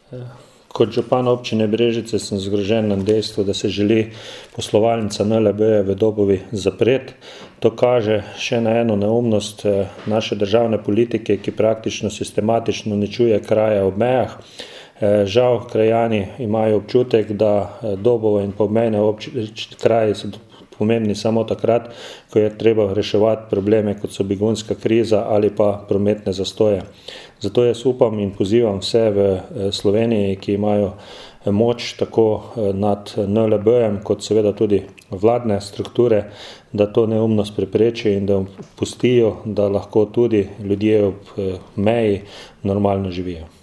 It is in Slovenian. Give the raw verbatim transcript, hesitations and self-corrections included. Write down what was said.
Kot župan občine Brežice sem zgrožen nad dejstvom, da se želi poslovalnica en el be v Dobovi zapreti. To kaže še na eno neumnost naše državne politike, ki praktično sistematično uničuje kraje ob mejah. Žal, krajani imajo občutek, da Dobovo in obmejne kraji so pomembni samo takrat, ko je treba reševati probleme, kot so begunska kriza ali pa prometne zastoje. Zato jaz upam in pozivam vse v Sloveniji, ki imajo moč tako nad en el bejem, kot seveda tudi vladne strukture, da to neumnost prepreči in da pustijo, da lahko tudi ljudje ob meji normalno živijo.